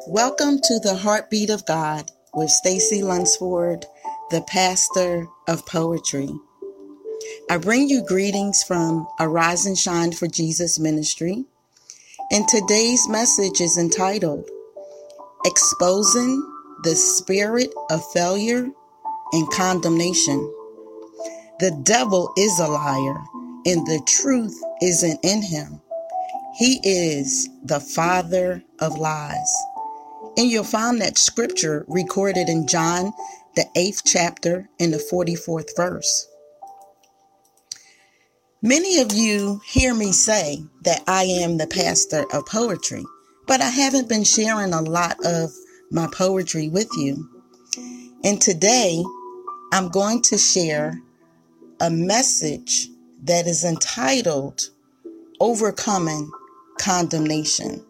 Welcome to the Heartbeat of God with Stacy Lunsford, the pastor of poetry. I bring you greetings from Arise and Shine for Jesus Ministry, and today's message is entitled Exposing the Spirit of Failure and Condemnation. The devil is a liar, and the truth isn't in him. He is the father of lies. And you'll find that scripture recorded in John, the 8th chapter, in the 44th verse. Many of you hear me say that I am the pastor of poetry, but I haven't been sharing a lot of my poetry with you. And today, I'm going to share a message that is entitled Overcoming Condemnation.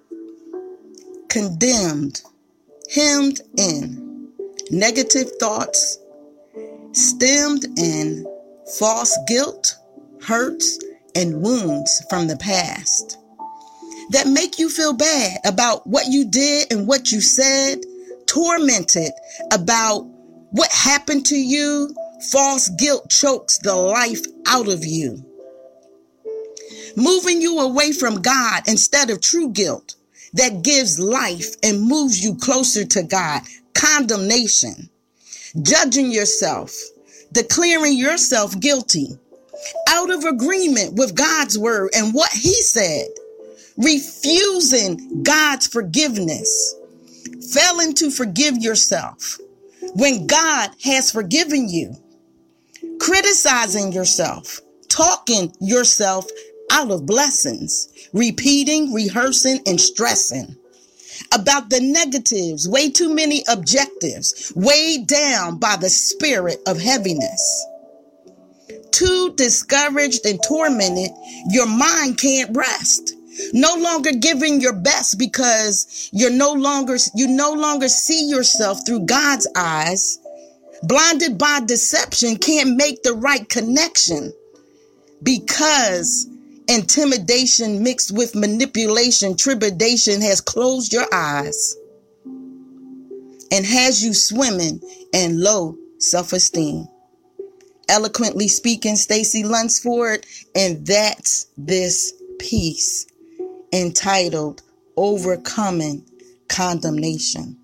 Condemned, hemmed in, negative thoughts, stemmed in false guilt, hurts, and wounds from the past that make you feel bad about what you did and what you said, tormented about what happened to you. False guilt chokes the life out of you, moving you away from God instead of true guilt that gives life and moves you closer to God. Condemnation, judging yourself, declaring yourself guilty, out of agreement with God's word and what he said, refusing God's forgiveness, failing to forgive yourself when God has forgiven you, criticizing yourself, talking yourself out of blessings, repeating, rehearsing, and stressing about the negatives, way too many objectives, weighed down by the spirit of heaviness. Too discouraged and tormented, your mind can't rest. No longer giving your best because you no longer see yourself through God's eyes. Blinded by deception, can't make the right connection because intimidation mixed with manipulation, trepidation has closed your eyes and has you swimming in low self-esteem. Eloquently speaking, Stacy Lunsford, and that's this piece entitled Overcoming Condemnation.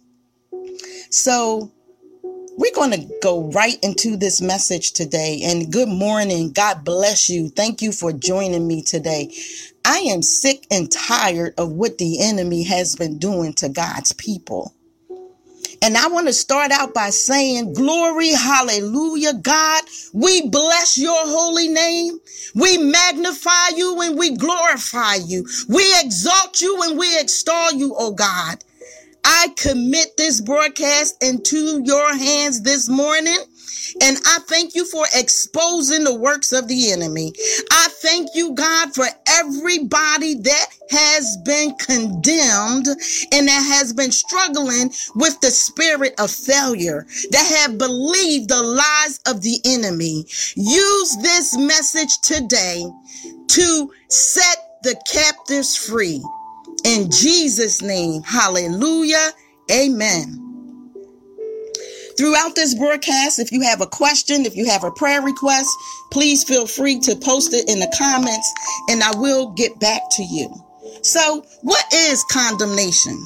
So we're going to go right into this message today. And good morning. God bless you. Thank you for joining me today. I am sick and tired of what the enemy has been doing to God's people. And I want to start out by saying, glory, hallelujah, God. We bless your holy name. We magnify you and we glorify you. We exalt you and we extol you, oh God. I commit this broadcast into your hands this morning, and I thank you for exposing the works of the enemy. I thank you, God, for everybody that has been condemned and that has been struggling with the spirit of failure, that have believed the lies of the enemy. Use this message today to set the captives free. In Jesus' name, hallelujah, amen. Throughout this broadcast, if you have a question, if you have a prayer request, please feel free to post it in the comments and I will get back to you. So, what is condemnation?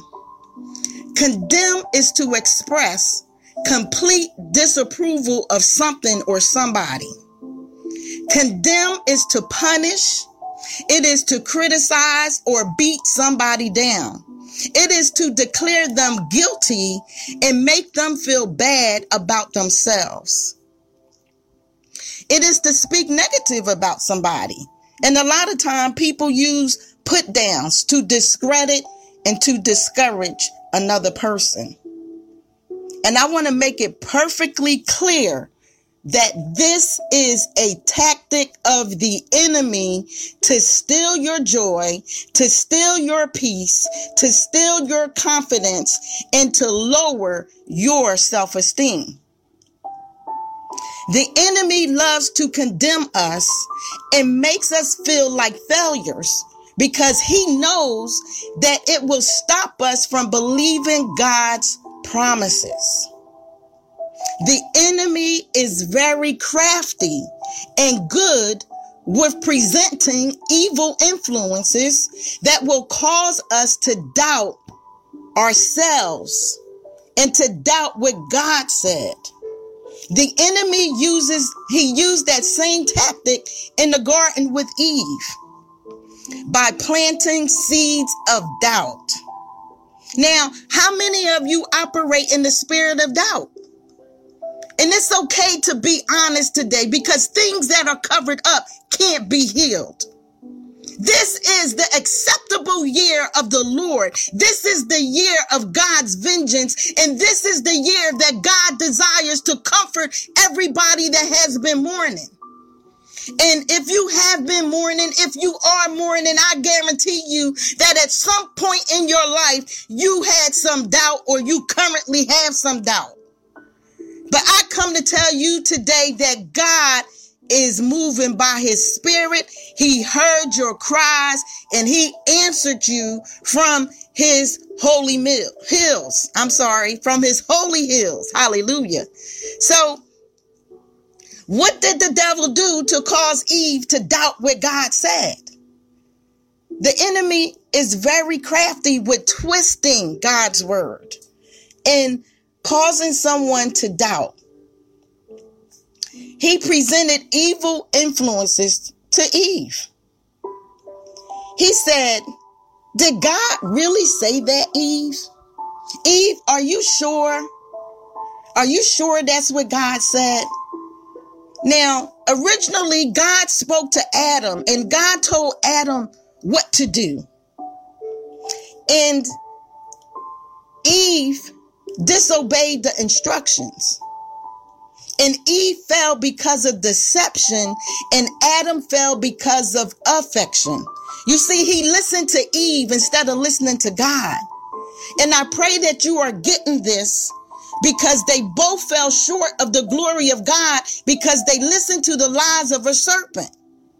Condemn is to express complete disapproval of something or somebody. Condemn is to punish. It is to criticize or beat somebody down. It is to declare them guilty and make them feel bad about themselves. It is to speak negative about somebody. And a lot of time people use put downs to discredit and to discourage another person. And I want to make it perfectly clear that this is a tactic of the enemy to steal your joy, to steal your peace, to steal your confidence, and to lower your self-esteem. The enemy loves to condemn us and makes us feel like failures because he knows that it will stop us from believing God's promises. The enemy is very crafty and good with presenting evil influences that will cause us to doubt ourselves and to doubt what God said. The enemy used that same tactic in the garden with Eve by planting seeds of doubt. Now, how many of you operate in the spirit of doubt? And it's okay to be honest today, because things that are covered up can't be healed. This is the acceptable year of the Lord. This is the year of God's vengeance. And this is the year that God desires to comfort everybody that has been mourning. And if you have been mourning, if you are mourning, I guarantee you that at some point in your life, you had some doubt, or you currently have some doubt. But I come to tell you today that God is moving by his spirit. He heard your cries and he answered you from his holy hills. From his holy hills. Hallelujah. So what did the devil do to cause Eve to doubt what God said? The enemy is very crafty with twisting God's word and causing someone to doubt. He presented evil influences to Eve. He said, did God really say that, Eve? Eve, are you sure? Are you sure that's what God said? Now, originally, God spoke to Adam, and God told Adam what to do. And Eve disobeyed the instructions. And Eve fell because of deception, and Adam fell because of affection. You see, he listened to Eve instead of listening to God. And I pray that you are getting this, because they both fell short of the glory of God because they listened to the lies of a serpent.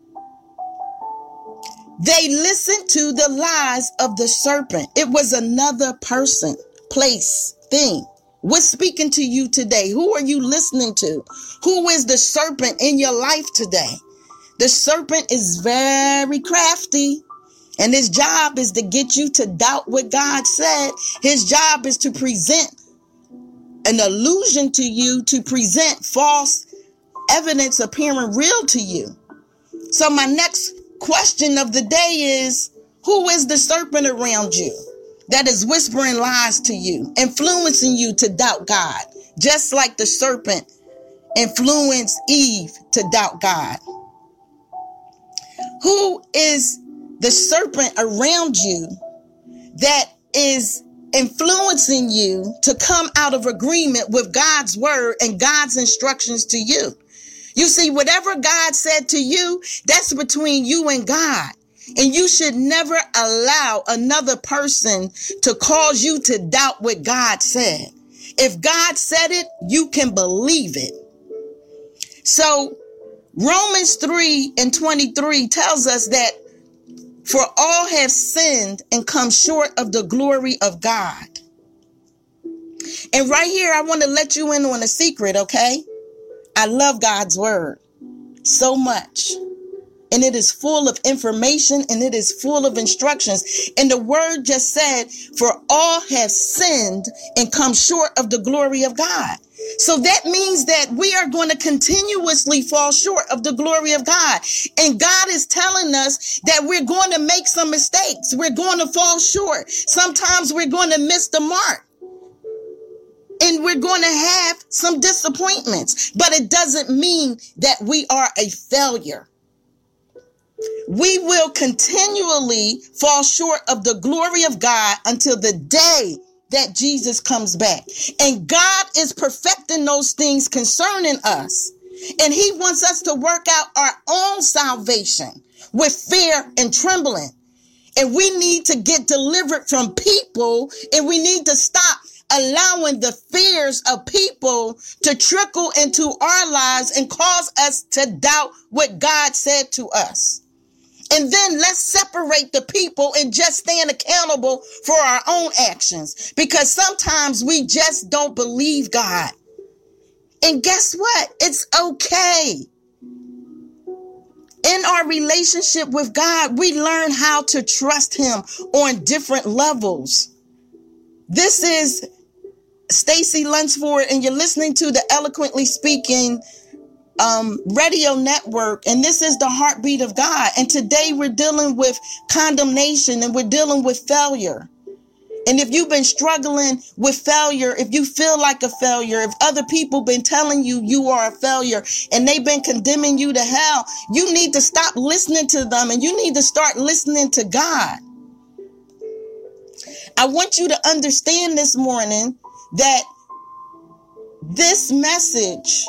They listened to the lies of the serpent. It was another person, place, thing. What's speaking to you today? Who are you listening to? Who is the serpent in your life today? The serpent is very crafty, and his job is to get you to doubt what God said. His job is to present an illusion to you, to present false evidence appearing real to you. So my next question of the day is, who is the serpent around you that is whispering lies to you, influencing you to doubt God, just like the serpent influenced Eve to doubt God? Who is the serpent around you that is influencing you to come out of agreement with God's word and God's instructions to you? You see, whatever God said to you, that's between you and God. And you should never allow another person to cause you to doubt what God said. If God said it, you can believe it. So Romans 3:23 tells us that for all have sinned and come short of the glory of God. And right here, I want to let you in on a secret, okay? I love God's word so much. And it is full of information, and it is full of instructions. And the word just said, for all have sinned and come short of the glory of God. So that means that we are going to continuously fall short of the glory of God. And God is telling us that we're going to make some mistakes. We're going to fall short. Sometimes we're going to miss the mark. And we're going to have some disappointments. But it doesn't mean that we are a failure. We will continually fall short of the glory of God until the day that Jesus comes back. And God is perfecting those things concerning us. And he wants us to work out our own salvation with fear and trembling. And we need to get delivered from people, and we need to stop allowing the fears of people to trickle into our lives and cause us to doubt what God said to us. And then let's separate the people and just stand accountable for our own actions, because sometimes we just don't believe God. And guess what? It's okay. In our relationship with God, we learn how to trust him on different levels. This is Stacey Lunsford, and you're listening to the Eloquently Speaking radio network, and this is the heartbeat of God. And today we're dealing with condemnation, and we're dealing with failure. And if you've been struggling with failure, if you feel like a failure, if other people been telling you you are a failure and they've been condemning you to hell, you need to stop listening to them and you need to start listening to God. I want you to understand this morning that this message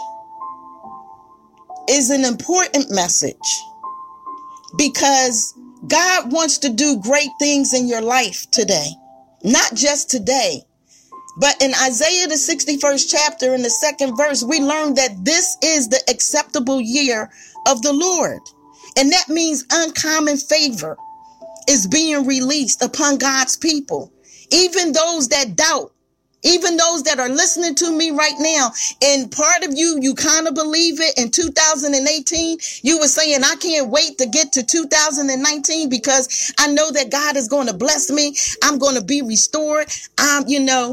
is an important message, because God wants to do great things in your life today. Not just today, but in Isaiah, the 61st chapter, in the 2nd verse, we learn that this is the acceptable year of the Lord. And that means uncommon favor is being released upon God's people. Even those that doubt, even those that are listening to me right now, and part of you kind of believe it. In 2018, you were saying, I can't wait to get to 2019 because I know that God is going to bless me. I'm going to be restored. But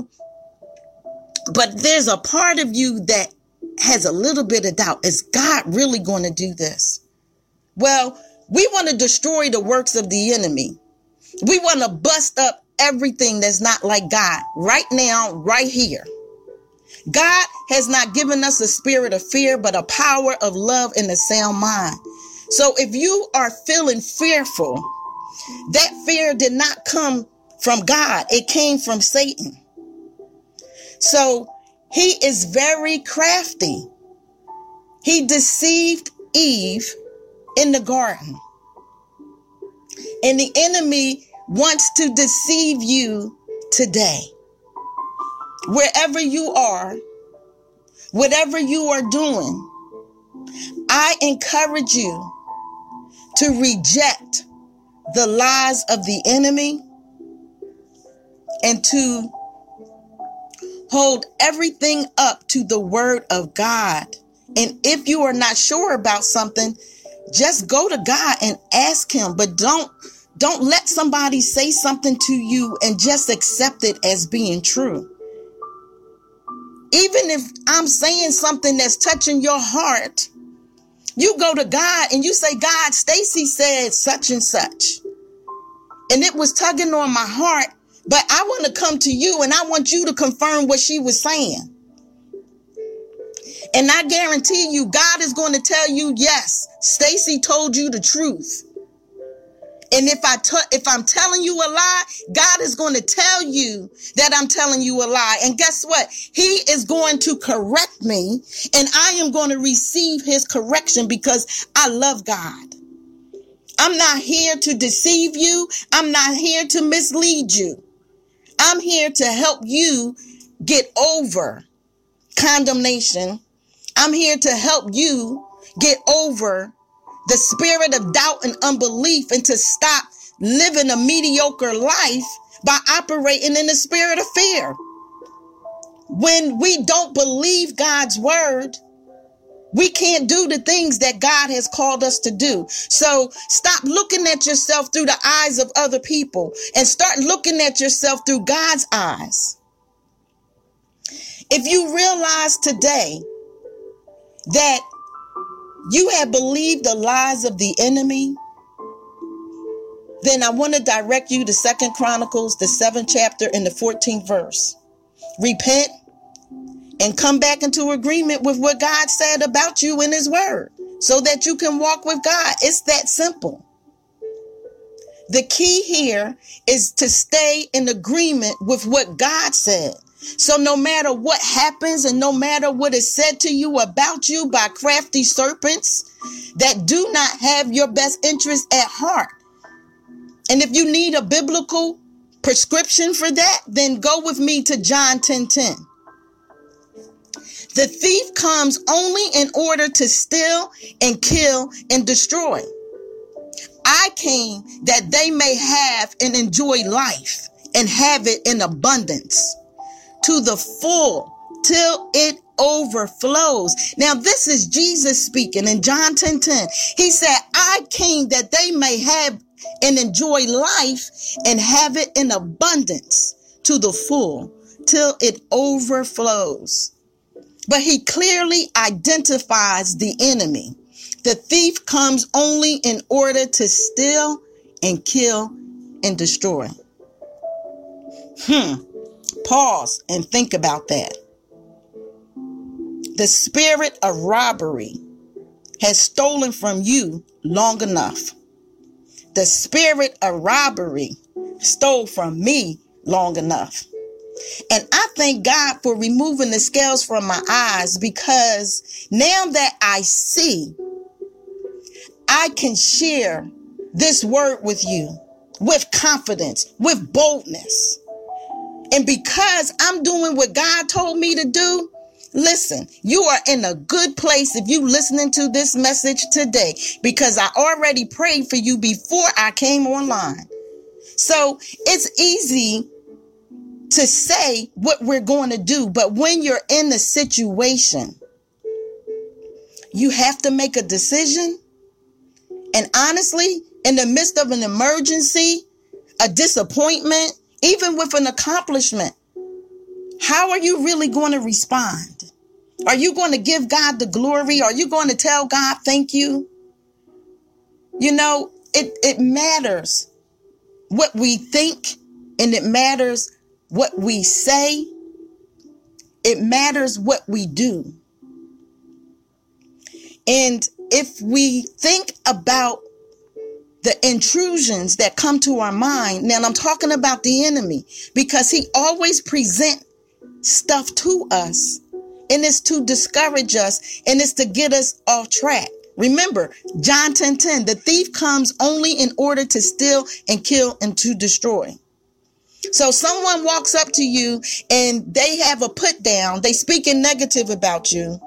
there's a part of you that has a little bit of doubt. Is God really going to do this? Well, we want to destroy the works of the enemy. We want to bust up everything that's not like God right now, right here. God has not given us a spirit of fear, but a power of love and a sound mind. So if you are feeling fearful, that fear did not come from God. It came from Satan. So he is very crafty. He deceived Eve in the garden. And the enemy wants to deceive you today. Wherever you are, whatever you are doing, I encourage you to reject the lies of the enemy and to hold everything up to the word of God. And if you are not sure about something, just go to God and ask him, but don't let somebody say something to you and just accept it as being true. Even if I'm saying something that's touching your heart, you go to God and you say, God, Stacey said such and such, and it was tugging on my heart, but I want to come to you and I want you to confirm what she was saying. And I guarantee you, God is going to tell you, yes, Stacey told you the truth. And if I'm telling you a lie, God is going to tell you that I'm telling you a lie. And guess what? He is going to correct me, and I am going to receive his correction because I love God. I'm not here to deceive you. I'm not here to mislead you. I'm here to help you get over condemnation. I'm here to help you get over the spirit of doubt and unbelief, and to stop living a mediocre life by operating in the spirit of fear. When we don't believe God's word, we can't do the things that God has called us to do. So stop looking at yourself through the eyes of other people and start looking at yourself through God's eyes. If you realize today that you have believed the lies of the enemy, then I want to direct you to 2 Chronicles, the 7th chapter and the 14th verse. Repent and come back into agreement with what God said about you in his word so that you can walk with God. It's that simple. The key here is to stay in agreement with what God said. So no matter what happens and no matter what is said to you about you by crafty serpents that do not have your best interest at heart. And if you need a biblical prescription for that, then go with me to John 10:10. The thief comes only in order to steal and kill and destroy. I came that they may have and enjoy life and have it in abundance to the full till it overflows. Now, this is Jesus speaking in John 10:10. He said, I came that they may have and enjoy life and have it in abundance to the full till it overflows. But he clearly identifies the enemy. The thief comes only in order to steal and kill and destroy. Pause and think about that. The spirit of robbery has stolen from you long enough. The spirit of robbery stole from me long enough. And I thank God for removing the scales from my eyes, because now that I see, I can share this word with you with confidence, with boldness. And because I'm doing what God told me to do, listen, you are in a good place if you listening to this message today, because I already prayed for you before I came online. So it's easy to say what we're going to do, but when you're in the situation, you have to make a decision. And honestly, in the midst of an emergency, a disappointment, even with an accomplishment, how are you really going to respond? Are you going to give God the glory? Are you going to tell God, thank you? You know, it matters what we think, and it matters what we say. It matters what we do. And if we think about the intrusions that come to our mind, now I'm talking about the enemy, because he always presents stuff to us, and it's to discourage us, and it's to get us off track. Remember, John 10:10, the thief comes only in order to steal and kill and to destroy. So someone walks up to you and they have a put down, they speaking negative about you.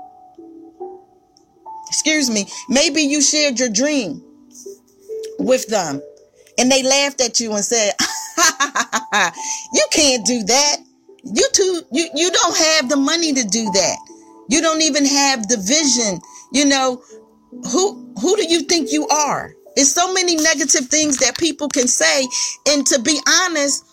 Excuse me, maybe you shared your dream with them and they laughed at you and said, you can't do that. You don't have the money to do that. You don't even have the vision. You know, who do you think you are? It's so many negative things that people can say. And to be honest,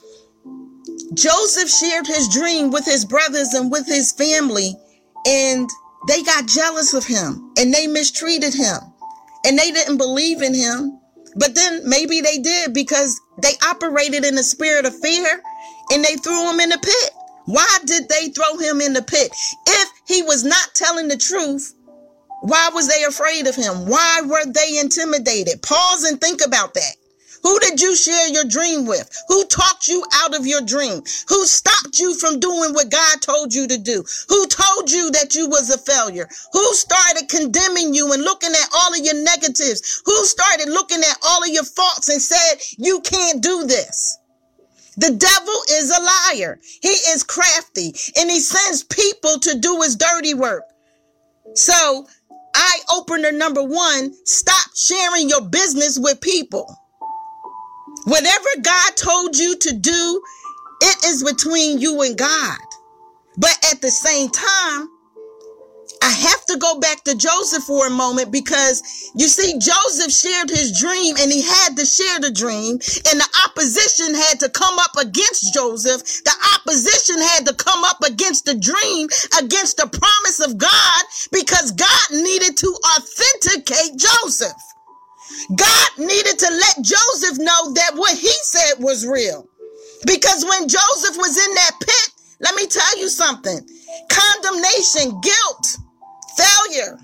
Joseph shared his dream with his brothers and with his family, and they got jealous of him and they mistreated him and they didn't believe in him. But then maybe they did, because they operated in a spirit of fear and they threw him in the pit. Why did they throw him in the pit? If he was not telling the truth, why was they afraid of him? Why were they intimidated? Pause and think about that. Who did you share your dream with? Who talked you out of your dream? Who stopped you from doing what God told you to do? Who told you that you was a failure? Who started condemning you and looking at all of your negatives? Who started looking at all of your faults and said, you can't do this? The devil is a liar. He is crafty and he sends people to do his dirty work. So eye opener number 1, stop sharing your business with people. Whatever God told you to do, it is between you and God. But at the same time, I have to go back to Joseph for a moment, because you see, Joseph shared his dream and he had to share the dream, and the opposition had to come up against Joseph. The opposition had to come up against the dream, against the promise of God, because God needed to authenticate Joseph. God needed to let Joseph know that what he said was real. Because when Joseph was in that pit, let me tell you something. Condemnation, guilt, failure.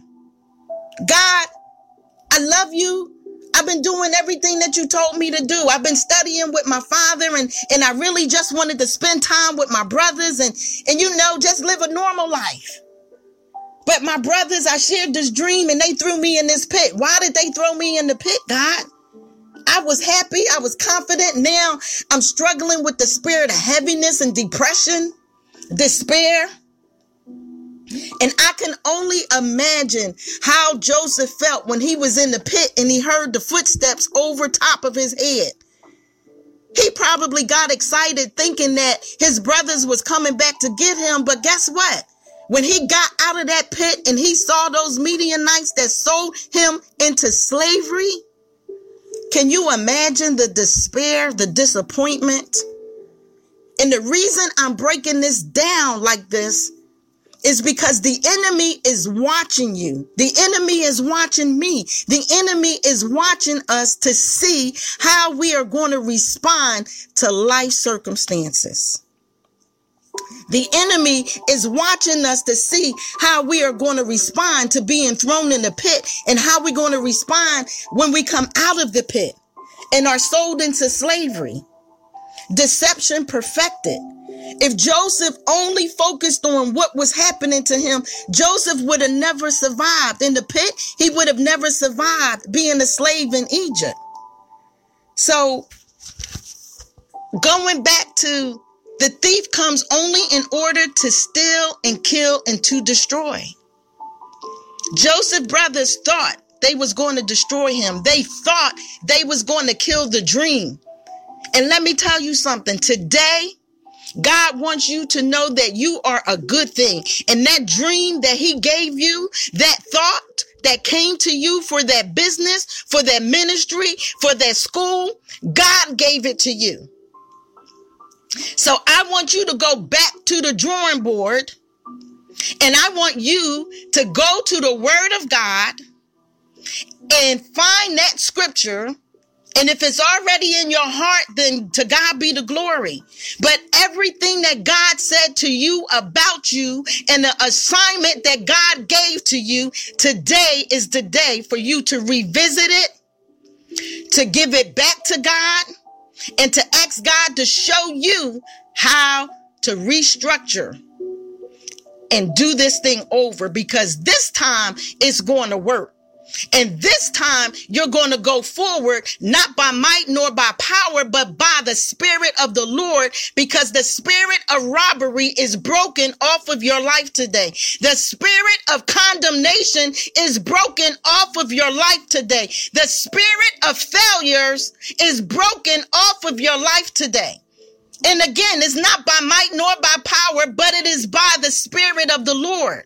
God, I love you. I've been doing everything that you told me to do. I've been studying with my father, and I really just wanted to spend time with my brothers and you know, just live a normal life. But my brothers, I shared this dream and they threw me in this pit. Why did they throw me in the pit, God? I was happy. I was confident. Now I'm struggling with the spirit of heaviness and depression, despair. And I can only imagine how Joseph felt when he was in the pit and he heard the footsteps over top of his head. He probably got excited thinking that his brothers was coming back to get him. But guess what? When he got out of that pit and he saw those Midianites that sold him into slavery, can you imagine the despair, the disappointment? And the reason I'm breaking this down like this is because the enemy is watching you. The enemy is watching me. The enemy is watching us to see how we are going to respond to life circumstances. The enemy is watching us to see how we are going to respond to being thrown in the pit and how we're going to respond when we come out of the pit and are sold into slavery. Deception perfected. If Joseph only focused on what was happening to him, Joseph would have never survived in the pit. He would have never survived being a slave in Egypt. So going back to the thief comes only in order to steal and kill and to destroy. Joseph's brothers thought they was going to destroy him. They thought they was going to kill the dream. And let me tell you something. Today, God wants you to know that you are a good thing. And that dream that he gave you, that thought that came to you for that business, for that ministry, for that school, God gave it to you. So I want you to go back to the drawing board, and I want you to go to the Word of God and find that scripture. And if it's already in your heart, then to God be the glory. But everything that God said to you about you and the assignment that God gave to you, today is the day for you to revisit it, to give it back to God, and to ask God to show you how to restructure and do this thing over, because this time it's going to work. And this time you're going to go forward, not by might nor by power, but by the Spirit of the Lord, because the spirit of robbery is broken off of your life today. The spirit of condemnation is broken off of your life today. The spirit of failures is broken off of your life today. And again, it's not by might nor by power, but it is by the Spirit of the Lord.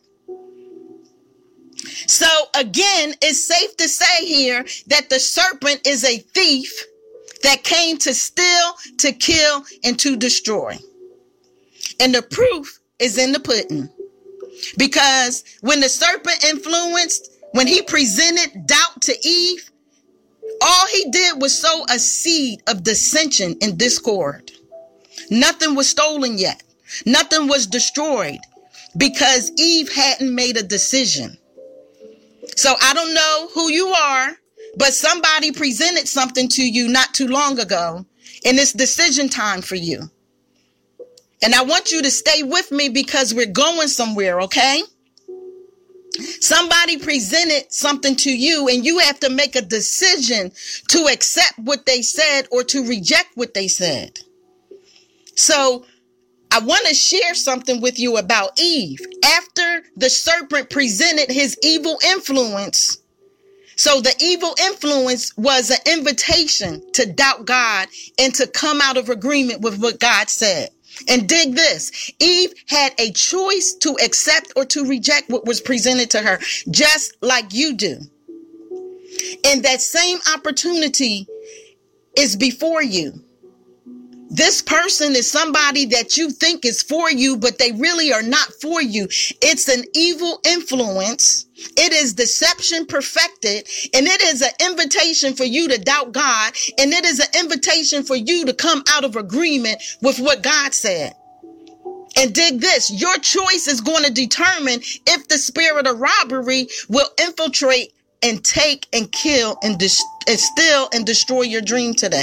So again, it's safe to say here that the serpent is a thief that came to steal, to kill, and to destroy. And the proof is in the pudding. Because when the serpent influenced, when he presented doubt to Eve, all he did was sow a seed of dissension and discord. Nothing was stolen yet. Nothing was destroyed because Eve hadn't made a decision. So I don't know who you are, but somebody presented something to you not too long ago, and it's decision time for you. And I want you to stay with me because we're going somewhere, okay? Somebody presented something to you, and you have to make a decision to accept what they said or to reject what they said. So I want to share something with you about Eve. After the serpent presented his evil influence, so the evil influence was an invitation to doubt God and to come out of agreement with what God said. And dig this, Eve had a choice to accept or to reject what was presented to her, just like you do. And that same opportunity is before you. This person is somebody that you think is for you, but they really are not for you. It's an evil influence. It is deception perfected, and it is an invitation for you to doubt God, and it is an invitation for you to come out of agreement with what God said. And dig this, your choice is going to determine if the spirit of robbery will infiltrate and take and kill and steal and destroy your dream today.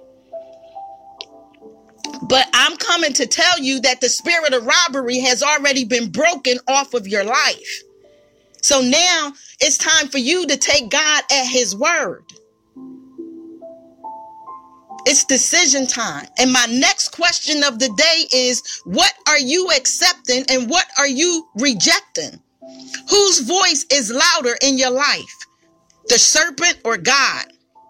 But I'm coming to tell you that the spirit of robbery has already been broken off of your life. So now it's time for you to take God at his word. It's decision time. And my next question of the day is, what are you accepting and what are you rejecting? Whose voice is louder in your life? The serpent or God?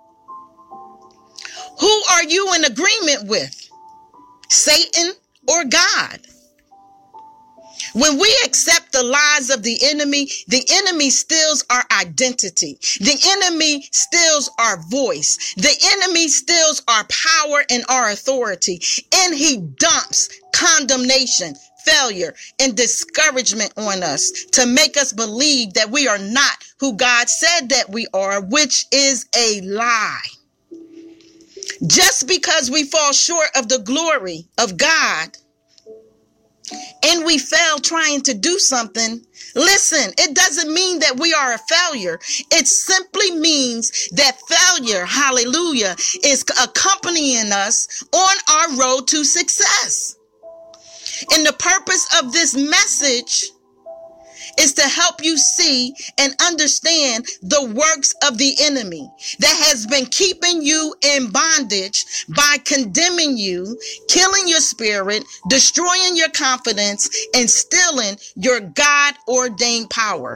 Who are you in agreement with? Satan or God? When we accept the lies of the enemy steals our identity. The enemy steals our voice. The enemy steals our power and our authority. And he dumps condemnation, failure, and discouragement on us to make us believe that we are not who God said that we are, which is a lie. Just because we fall short of the glory of God and we fail trying to do something, listen, it doesn't mean that we are a failure. It simply means that failure, hallelujah, is accompanying us on our road to success. And the purpose of this message is to help you see and understand the works of the enemy that has been keeping you in bondage by condemning you, killing your spirit, destroying your confidence, and stealing your God-ordained power.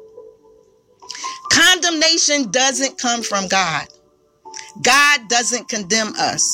Condemnation doesn't come from God. God doesn't condemn us.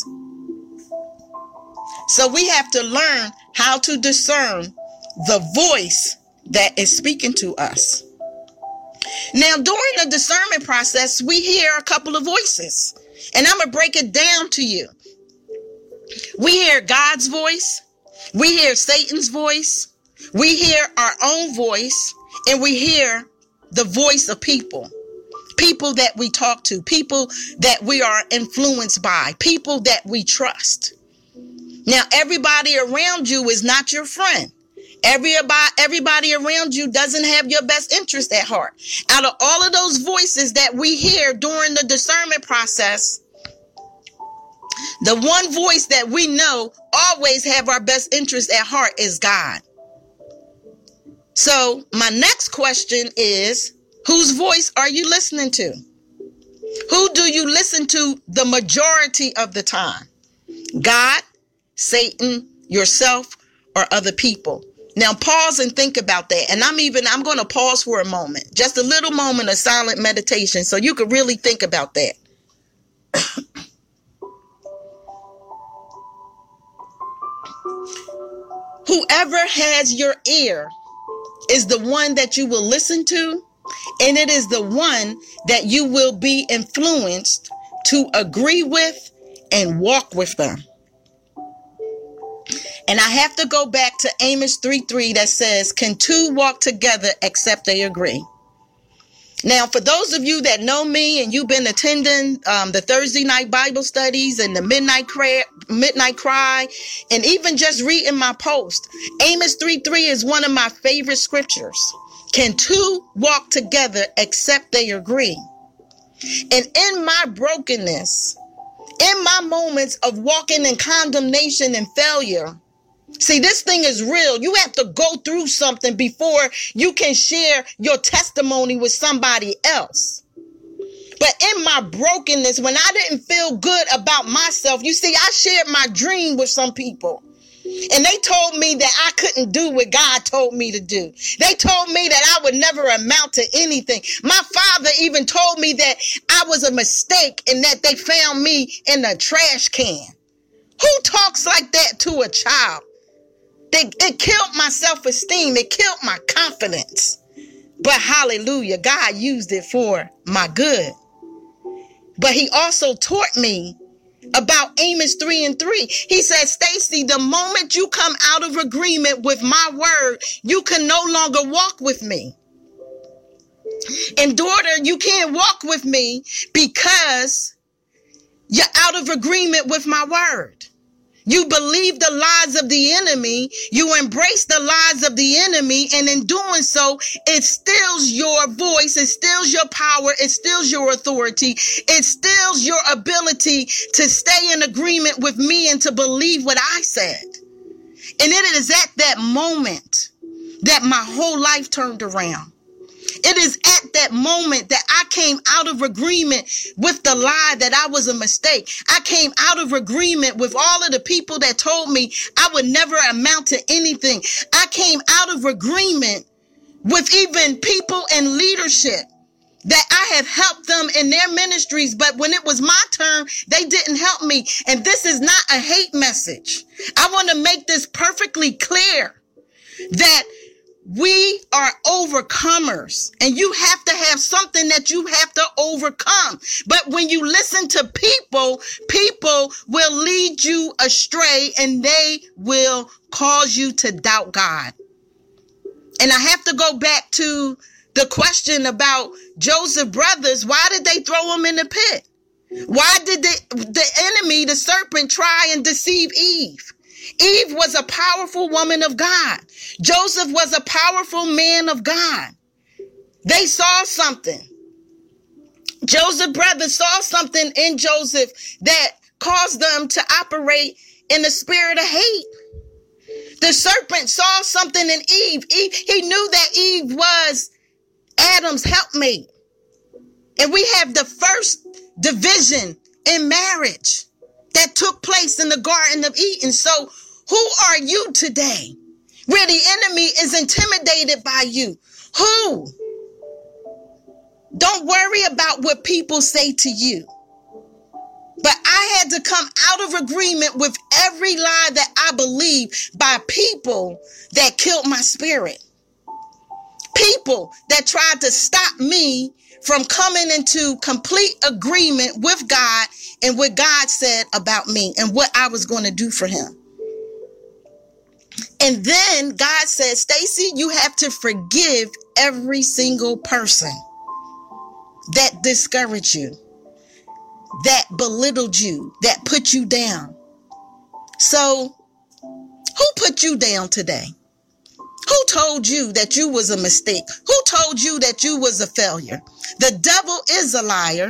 So we have to learn how to discern the voice that is speaking to us. Now, during the discernment process, we hear a couple of voices, and I'm going to break it down to you. We hear God's voice, we hear Satan's voice, we hear our own voice, and we hear the voice of people that we talk to, people that we are influenced by, people that we trust. Now, everybody around you is not your friend. Everybody around you doesn't have your best interest at heart. Out of all of those voices that we hear during the discernment process, the one voice that we know always have our best interest at heart is God. So my next question is, whose voice are you listening to? Who do you listen to the majority of the time? God, Satan, yourself, or other people? Now pause and think about that. And I'm going to pause for a moment, just a little moment of silent meditation so you could really think about that. Whoever has your ear is the one that you will listen to, and it is the one that you will be influenced to agree with and walk with them. And I have to go back to Amos 3:3 that says, can two walk together except they agree? Now, for those of you that know me and you've been attending the Thursday night Bible studies and the midnight cry, and even just reading my post, Amos 3:3 is one of my favorite scriptures. Can two walk together except they agree? And in my brokenness, in my moments of walking in condemnation and failure, see, this thing is real. You have to go through something before you can share your testimony with somebody else. But in my brokenness, when I didn't feel good about myself, you see, I shared my dream with some people. And they told me that I couldn't do what God told me to do. They told me that I would never amount to anything. My father even told me that I was a mistake and that they found me in a trash can. Who talks like that to a child? It killed my self-esteem. It killed my confidence. But hallelujah, God used it for my good. But he also taught me about Amos 3:3. He said, Stacy, the moment you come out of agreement with my word, you can no longer walk with me. And daughter, you can't walk with me because you're out of agreement with my word. You believe the lies of the enemy. You embrace the lies of the enemy. And in doing so, it steals your voice. It steals your power. It steals your authority. It steals your ability to stay in agreement with me and to believe what I said. And it is at that moment that my whole life turned around. It is at that moment that I came out of agreement with the lie that I was a mistake. I came out of agreement with all of the people that told me I would never amount to anything. I came out of agreement with even people in leadership that I have helped them in their ministries, but when it was my turn, they didn't help me. And this is not a hate message. I want to make this perfectly clear that we are overcomers, and you have to have something that you have to overcome. But when you listen to people, people will lead you astray, and they will cause you to doubt God. And I have to go back to the question about Joseph's brothers. Why did they throw him in the pit? Why did the enemy, the serpent, try and deceive Eve? Eve was a powerful woman of God. Joseph was a powerful man of God. They saw something. Joseph's brothers saw something in Joseph that caused them to operate in the spirit of hate. The serpent saw something in Eve. He knew that Eve was Adam's helpmate. And we have the first division in marriage that took place in the Garden of Eden. So who are you today, where the enemy is intimidated by you? Who? Don't worry about what people say to you. But I had to come out of agreement with every lie that I believe by people that killed my spirit. People that tried to stop me from coming into complete agreement with God and what God said about me and what I was going to do for him. And then God said, Stacy, you have to forgive every single person that discouraged you, that belittled you, that put you down. So who put you down today? Who told you that you was a mistake? Who told you that you was a failure? The devil is a liar.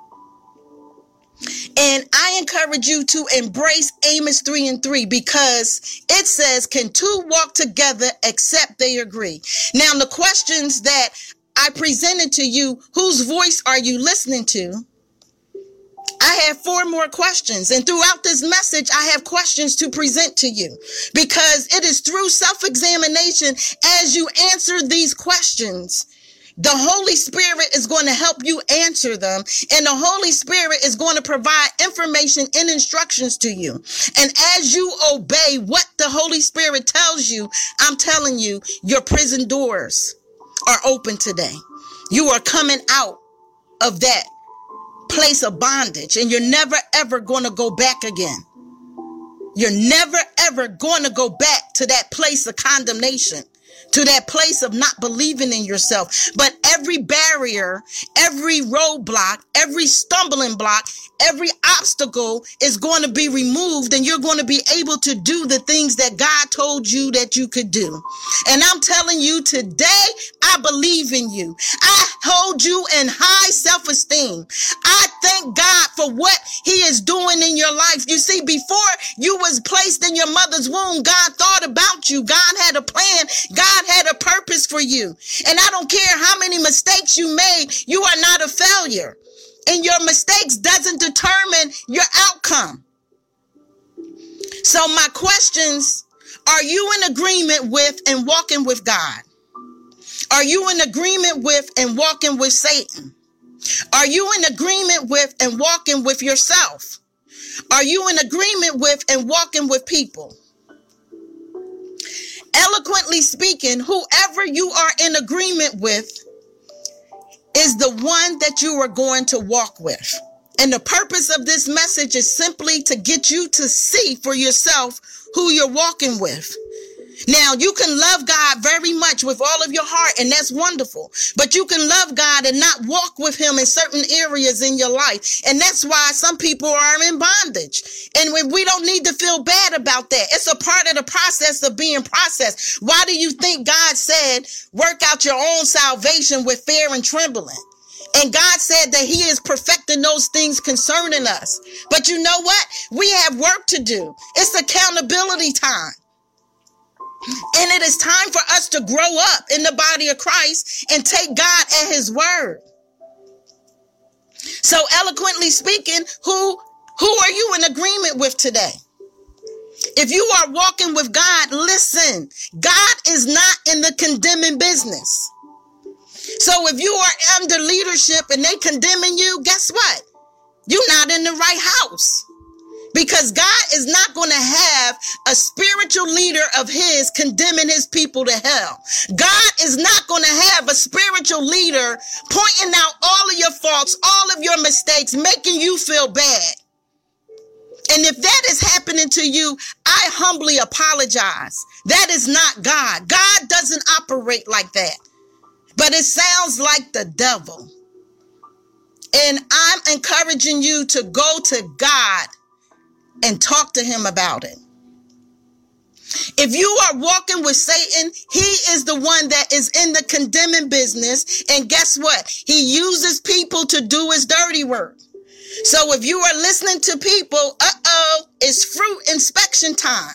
And I encourage you to embrace Amos 3:3, because it says, can two walk together except they agree? Now, the questions that I presented to you, whose voice are you listening to? I have 4 more questions, and throughout this message, I have questions to present to you, because it is through self-examination as you answer these questions, the Holy Spirit is going to help you answer them, and the Holy Spirit is going to provide information and instructions to you. And as you obey what the Holy Spirit tells you, I'm telling you, your prison doors are open today. You are coming out of that place of bondage, and you're never ever going to go back again. You're never ever going to go back to that place of condemnation, to that place of not believing in yourself. But every barrier, every roadblock, every stumbling block, every obstacle is going to be removed, and you're going to be able to do the things that God told you that you could do. And I'm telling you today, I believe in you. I hold you in high self-esteem. I thank God for what he is doing in your life. You see, before you was placed in your mother's womb, God thought about you. God had a plan. God had a purpose for you. And I don't care how many mistakes you made, you are not a failure. And your mistakes doesn't determine your outcome. So my questions, are you in agreement with and walking with God? Are you in agreement with and walking with Satan? Are you in agreement with and walking with yourself? Are you in agreement with and walking with people? Eloquently speaking, whoever you are in agreement with is the one that you are going to walk with. And the purpose of this message is simply to get you to see for yourself who you're walking with. Now, you can love God very much with all of your heart, and that's wonderful. But you can love God and not walk with him in certain areas in your life. And that's why some people are in bondage. And we don't need to feel bad about that. It's a part of the process of being processed. Why do you think God said, work out your own salvation with fear and trembling? And God said that he is perfecting those things concerning us. But you know what? We have work to do. It's accountability time. And it is time for us to grow up in the body of Christ and take God at his word. So eloquently speaking, who are you in agreement with today? If you are walking with God, listen, God is not in the condemning business. So if you are under leadership and they condemning you, guess what? You're not in the right house. Because God is not going to have a spiritual leader of his condemning his people to hell. God is not going to have a spiritual leader pointing out all of your faults, all of your mistakes, making you feel bad. And if that is happening to you, I humbly apologize. That is not God. God doesn't operate like that. But it sounds like the devil. And I'm encouraging you to go to God and talk to him about it. If you are walking with Satan, he is the one that is in the condemning business. And guess what? He uses people to do his dirty work. So if you are listening to people, it's fruit inspection time.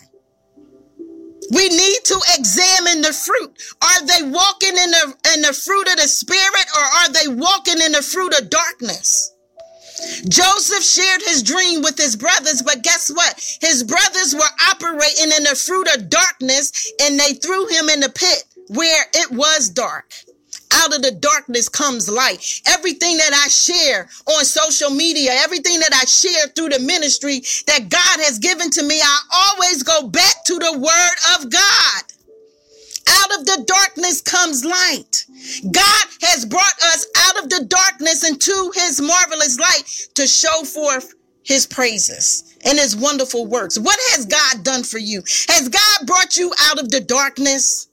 We need to examine the fruit. Are they walking in the fruit of the spirit, or are they walking in the fruit of darkness? Joseph shared his dream with his brothers, but guess what? His brothers were operating in the fruit of darkness, and they threw him in the pit where it was dark. Out of the darkness comes light. Everything that I share on social media, everything that I share through the ministry that God has given to me, I always go back to the word of God. Out of the darkness comes light. God has brought us out of the darkness into his marvelous light to show forth his praises and his wonderful works. What has God done for you? Has God brought you out of the darkness?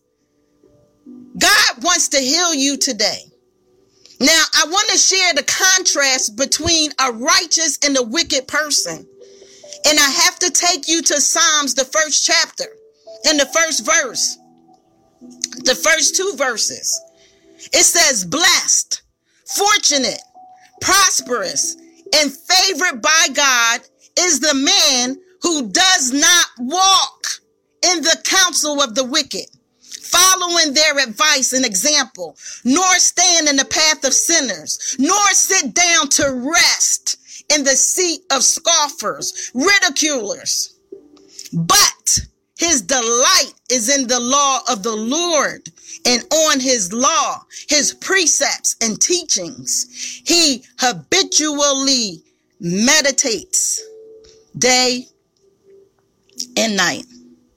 God wants to heal you today. Now, I want to share the contrast between a righteous and a wicked person. And I have to take you to Psalms, the first chapter, and the first verse. The first two verses. It says, blessed, fortunate, prosperous, and favored by God is the man who does not walk in the counsel of the wicked, following their advice and example, nor stand in the path of sinners, nor sit down to rest in the seat of scoffers, ridiculers. But his delight is in the law of the Lord, and on his law, his precepts and teachings, he habitually meditates day and night.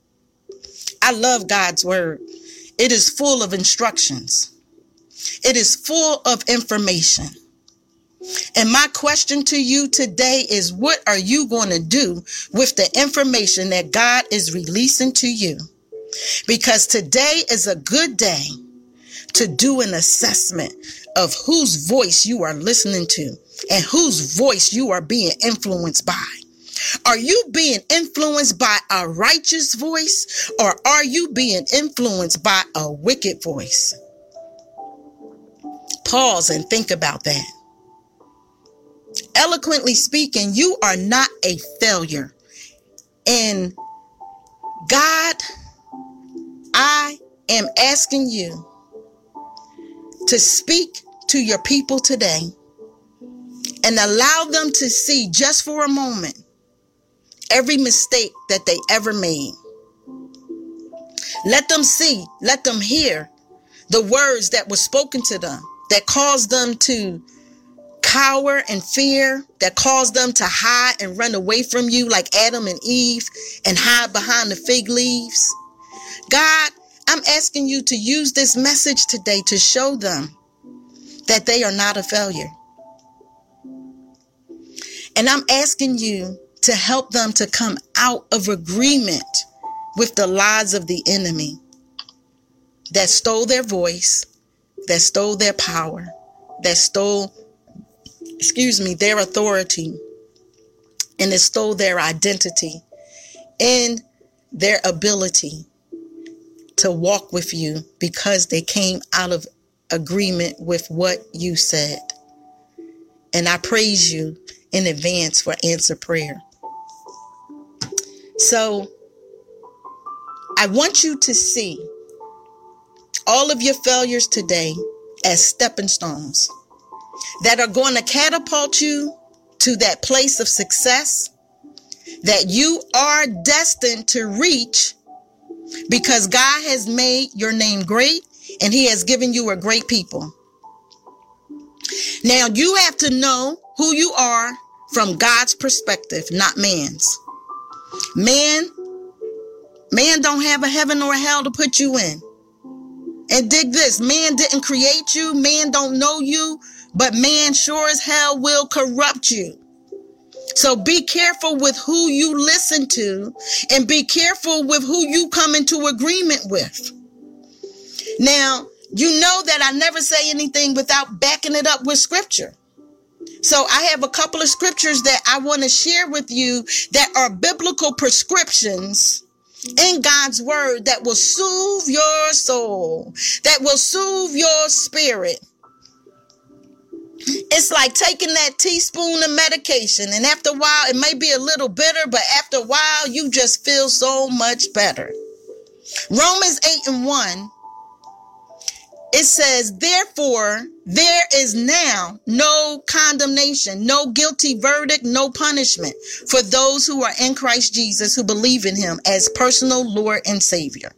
I love God's word. It is full of instructions. It is full of information. And my question to you today is, what are you going to do with the information that God is releasing to you? Because today is a good day to do an assessment of whose voice you are listening to and whose voice you are being influenced by. Are you being influenced by a righteous voice, or are you being influenced by a wicked voice? Pause and think about that. Eloquently speaking, you are not a failure. And God, I am asking you to speak to your people today and allow them to see just for a moment every mistake that they ever made. Let them see, let them hear the words that were spoken to them that caused them to cower and fear, that caused them to hide and run away from you like Adam and Eve and hide behind the fig leaves. God, I'm asking you to use this message today to show them that they are not a failure. And I'm asking you to help them to come out of agreement with the lies of the enemy that stole their voice, that stole their power, that stole, their authority, and it stole their identity and their ability to walk with you because they came out of agreement with what you said. And I praise you in advance for answer prayer. So I want you to see all of your failures today as stepping stones that are going to catapult you to that place of success that you are destined to reach, because God has made your name great and he has given you a great people. Now you have to know who you are from God's perspective, not man's. Man don't have a heaven or a hell to put you in. And dig this, man didn't create you, man don't know you, but man sure as hell will corrupt you. So be careful with who you listen to, and be careful with who you come into agreement with. Now, you know that I never say anything without backing it up with scripture. So I have a couple of scriptures that I want to share with you that are biblical prescriptions in God's word that will soothe your soul, that will soothe your spirit. It's like taking that teaspoon of medication, and after a while, it may be a little bitter, but after a while, you just feel so much better. Romans 8:1, it says, therefore, there is now no condemnation, no guilty verdict, no punishment for those who are in Christ Jesus, who believe in him as personal Lord and Savior.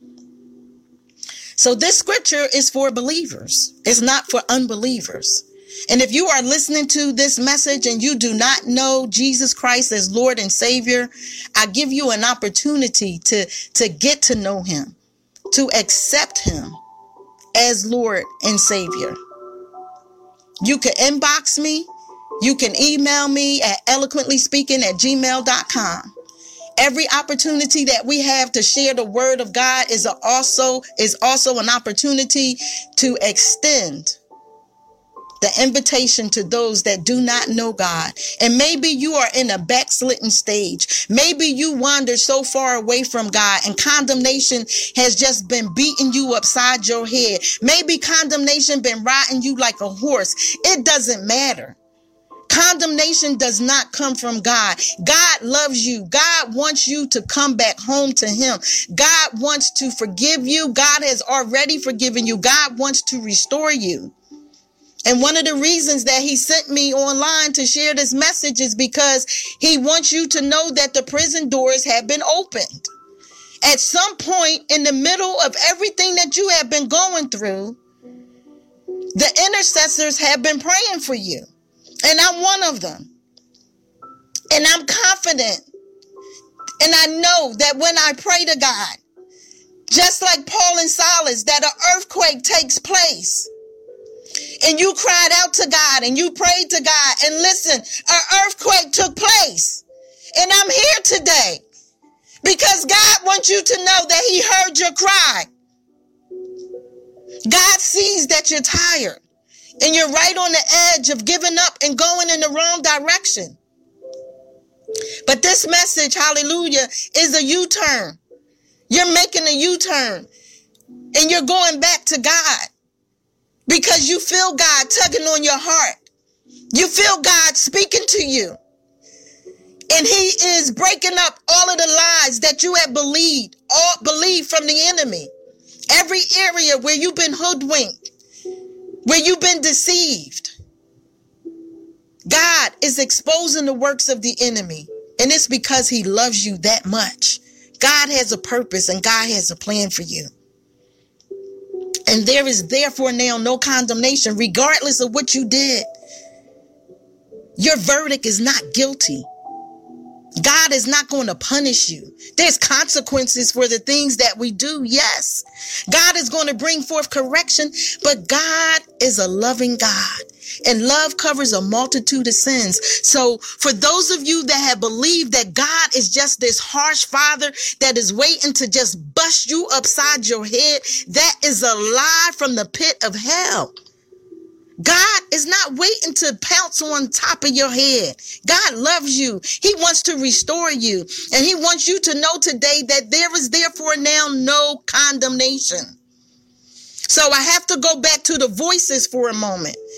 So this scripture is for believers. It's not for unbelievers. And if you are listening to this message and you do not know Jesus Christ as Lord and Savior, I give you an opportunity to get to know him, to accept him as Lord and Savior. You can inbox me. You can email me at eloquentlyspeaking@gmail.com. Every opportunity that we have to share the word of God is also an opportunity to extend the invitation to those that do not know God. And maybe you are in a backslidden stage. Maybe you wander so far away from God and condemnation has just been beating you upside your head. Maybe condemnation been riding you like a horse. It doesn't matter. Condemnation does not come from God. God loves you. God wants you to come back home to him. God wants to forgive you. God has already forgiven you. God wants to restore you. And one of the reasons that he sent me online to share this message is because he wants you to know that the prison doors have been opened. At some point in the middle of everything that you have been going through, the intercessors have been praying for you. And I'm one of them. And I'm confident. And I know that when I pray to God, just like Paul and Silas, that an earthquake takes place. And you cried out to God and you prayed to God, and listen, an earthquake took place. And I'm here today because God wants you to know that he heard your cry. God sees that you're tired and you're right on the edge of giving up and going in the wrong direction. But this message, hallelujah, is a U-turn. You're making a U-turn and you're going back to God. Because you feel God tugging on your heart. You feel God speaking to you. And he is breaking up all of the lies that you have believed from the enemy. Every area where you've been hoodwinked, where you've been deceived. God is exposing the works of the enemy. And it's because he loves you that much. God has a purpose and God has a plan for you. And there is therefore now no condemnation, regardless of what you did. Your verdict is not guilty. God is not going to punish you. There's consequences for the things that we do. Yes, God is going to bring forth correction, but God is a loving God. And love covers a multitude of sins. So for those of you that have believed that God is just this harsh father that is waiting to just bust you upside your head, that is a lie from the pit of hell. God is not waiting to pounce on top of your head. God loves you. He wants to restore you. And he wants you to know today that there is therefore now no condemnation. So I have to go back to the voices for a moment.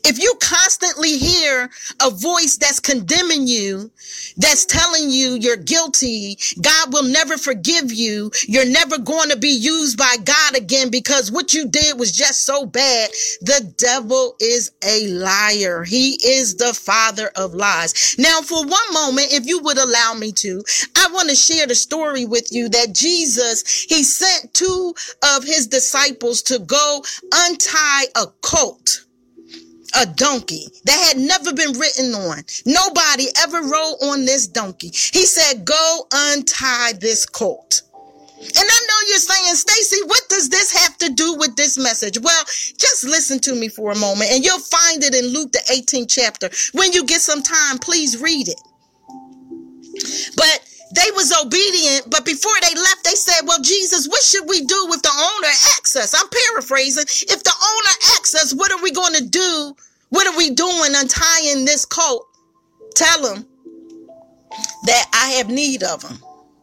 If you constantly hear a voice that's condemning you, that's telling you you're guilty, God will never forgive you, you're never going to be used by God again because what you did was just so bad, the devil is a liar. He is the father of lies. Now, for one moment, if you would allow me to, I want to share the story with you that Jesus, he sent two of his disciples to go untie a colt. A donkey that had never been written on. Nobody ever rode on this donkey. He said, go untie this colt. And I know you're saying, Stacy, what does this have to do with this message? Well, just listen to me for a moment and you'll find it in Luke, the 18th chapter. When you get some time, please read it. But they was obedient, but before they left, they said, well, Jesus, what should we do if the owner asks us? I'm paraphrasing. If the owner asks us, what are we going to do? What are we doing untying this colt? Tell him that I have need of him.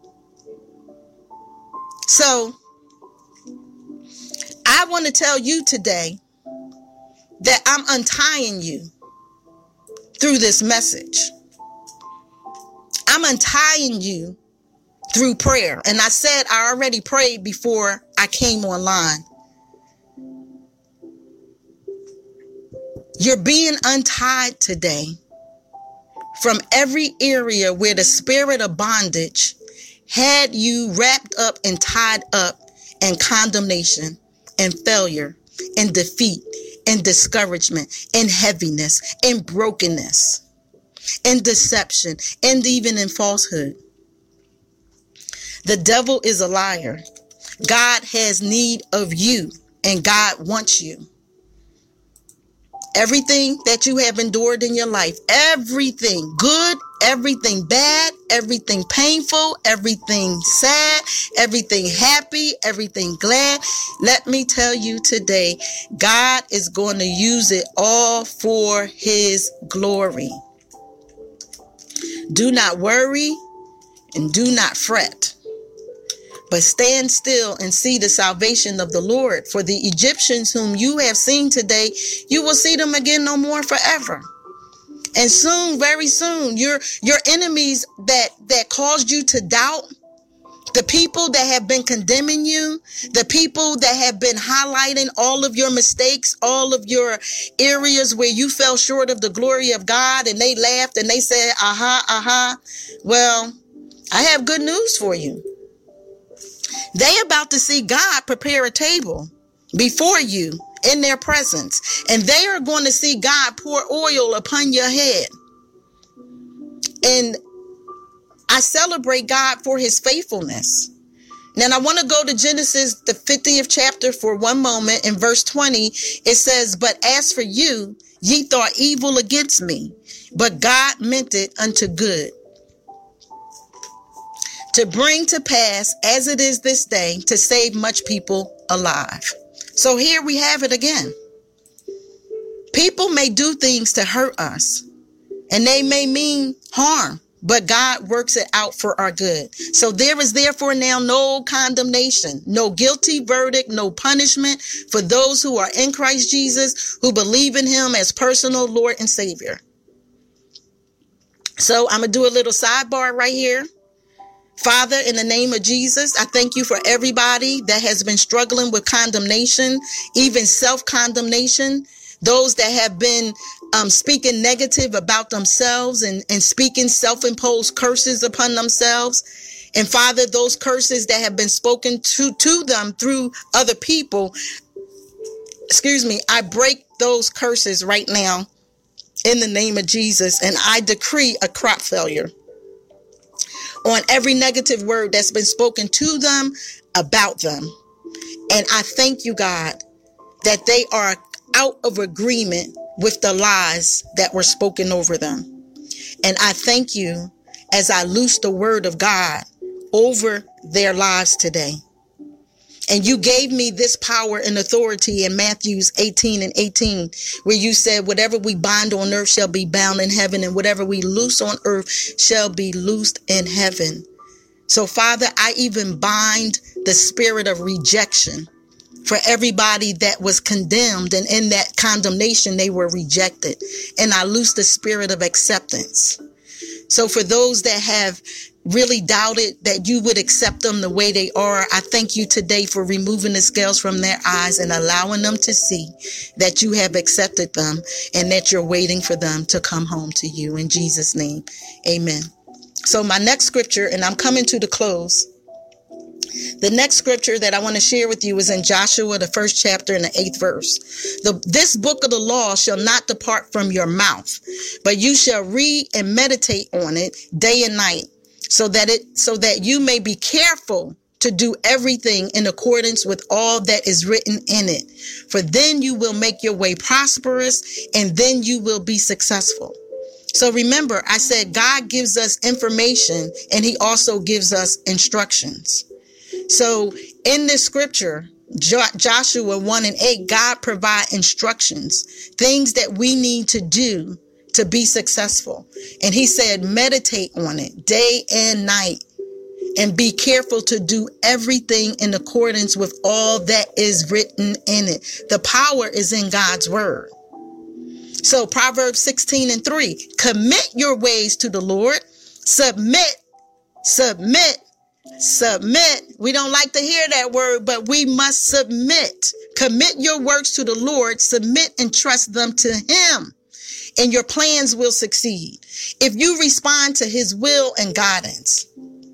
So I want to tell you today that I'm untying you through this message. I'm untying you through prayer. And I said I already prayed before I came online. You're being untied today from every area where the spirit of bondage had you wrapped up and tied up in condemnation and failure and defeat and discouragement and heaviness and brokenness and deception and even in falsehood. The devil is a liar. God has need of you and God wants you. Everything that you have endured in your life, everything good, everything bad, everything painful, everything sad, everything happy, everything glad. Let me tell you today, God is going to use it all for his glory. Do not worry and do not fret, but stand still and see the salvation of the Lord. For the Egyptians whom you have seen today, you will see them again no more forever. And soon, very soon, your enemies that caused you to doubt, the people that have been condemning you, the people that have been highlighting all of your mistakes, all of your areas where you fell short of the glory of God, and they laughed and they said, aha. Well, I have good news for you. They about to see God prepare a table before you in their presence. And they are going to see God pour oil upon your head. And I celebrate God for his faithfulness. Now, I want to go to Genesis, the 50th chapter for one moment. In verse 20, it says, but as for you, ye thought evil against me, but God meant it unto good, to bring to pass as it is this day, to save much people alive. So here we have it again. People may do things to hurt us, and they may mean harm, but God works it out for our good. So there is therefore now no condemnation, no guilty verdict, no punishment for those who are in Christ Jesus, who believe in him as personal Lord and Savior. So I'm going to do a little sidebar right here. Father, in the name of Jesus, I thank you for everybody that has been struggling with condemnation, even self-condemnation, those that have been speaking negative about themselves and speaking self-imposed curses upon themselves. And Father, those curses that have been spoken to them through other people, I break those curses right now in the name of Jesus. And I decree a crop failure on every negative word that's been spoken to them, about them. And I thank you, God, that they are out of agreement with the lies that were spoken over them. And I thank you as I loose the word of God over their lives today. And you gave me this power and authority in Matthews 18:18, where you said, whatever we bind on earth shall be bound in heaven, and whatever we loose on earth shall be loosed in heaven. So, Father, I even bind the spirit of rejection for everybody that was condemned, and in that condemnation, they were rejected. And I loose the spirit of acceptance. So for those that have really doubted that you would accept them the way they are, I thank you today for removing the scales from their eyes and allowing them to see that you have accepted them and that you're waiting for them to come home to you. In Jesus' name, amen. So my next scripture, and I'm coming to the close. The next scripture that I want to share with you is in Joshua, the 1st chapter and the 8th verse. This book of the law shall not depart from your mouth, but you shall read and meditate on it day and night, so that you may be careful to do everything in accordance with all that is written in it. For then you will make your way prosperous, and then you will be successful. So remember, I said God gives us information and he also gives us instructions. So in this scripture, Joshua 1 and 8, God provide instructions, things that we need to do to be successful. And he said, meditate on it day and night and be careful to do everything in accordance with all that is written in it. The power is in God's word. So Proverbs 16 and 3, commit your ways to the Lord, submit. We don't like to hear that word, but we must submit. Commit your works to the Lord, submit and trust them to him, and your plans will succeed if you respond to his will and guidance.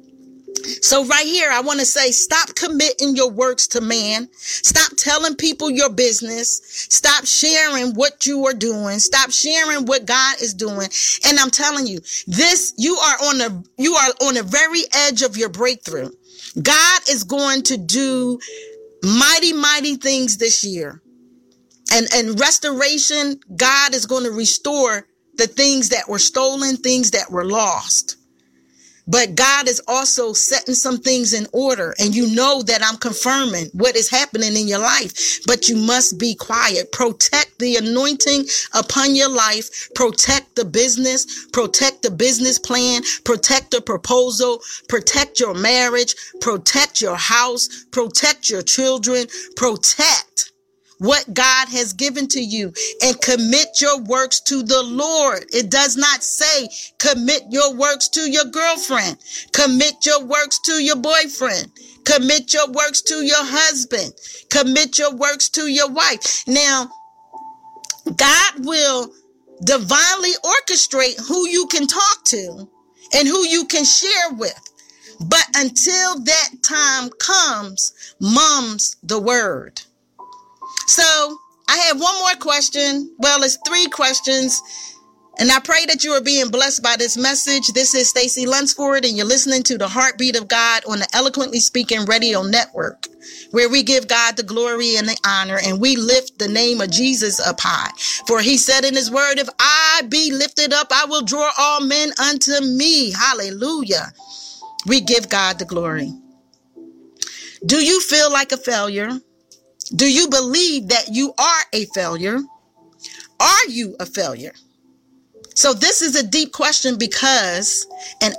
So right here, I want to say, stop committing your works to man. Stop telling people your business. Stop sharing what you are doing. Stop sharing what God is doing. And I'm telling you, you are on the very edge of your breakthrough. God is going to do mighty, mighty things this year. And restoration, God is going to restore the things that were stolen, things that were lost. But God is also setting some things in order. And you know that I'm confirming what is happening in your life. But you must be quiet. Protect the anointing upon your life. Protect the business. Protect the business plan. Protect the proposal. Protect your marriage. Protect your house. Protect your children. Protect what God has given to you, and commit your works to the Lord. It does not say commit your works to your girlfriend. Commit your works to your boyfriend. Commit your works to your husband. Commit your works to your wife. Now, God will divinely orchestrate who you can talk to and who you can share with. But until that time comes, mum's the word. So I have one more question. Well, it's 3 questions. And I pray that you are being blessed by this message. This is Stacey Lunsford, and you're listening to the Heartbeat of God on the Eloquently Speaking Radio Network, where we give God the glory and the honor, and we lift the name of Jesus up high. For he said in his word, if I be lifted up, I will draw all men unto me. Hallelujah. We give God the glory. Do you feel like a failure? Do you believe that you are a failure? Are you a failure? So this is a deep question, because an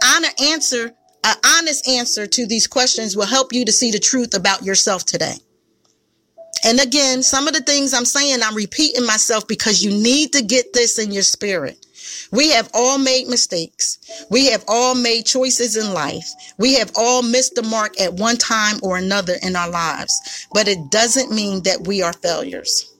honest answer to these questions will help you to see the truth about yourself today. And again, some of the things I'm saying, I'm repeating myself because you need to get this in your spirit. We have all made mistakes. We have all made choices in life. We have all missed the mark at one time or another in our lives. But it doesn't mean that we are failures.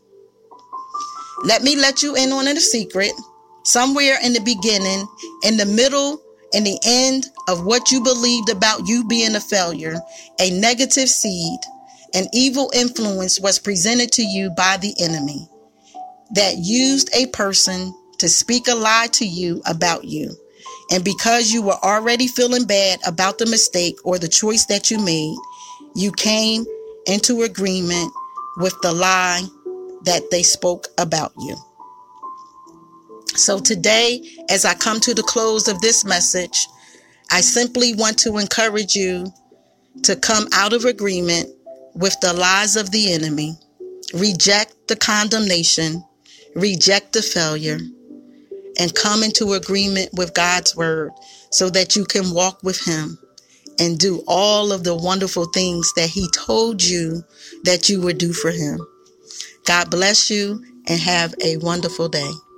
Let me let you in on a secret. Somewhere in the beginning, in the middle, in the end of what you believed about you being a failure, a negative seed, an evil influence was presented to you by the enemy that used a person to speak a lie to you about you. And because you were already feeling bad about the mistake or the choice that you made, you came into agreement with the lie that they spoke about you. So today, as I come to the close of this message, I simply want to encourage you to come out of agreement with the lies of the enemy, reject the condemnation, reject the failure, and come into agreement with God's word so that you can walk with him and do all of the wonderful things that he told you that you would do for him. God bless you and have a wonderful day.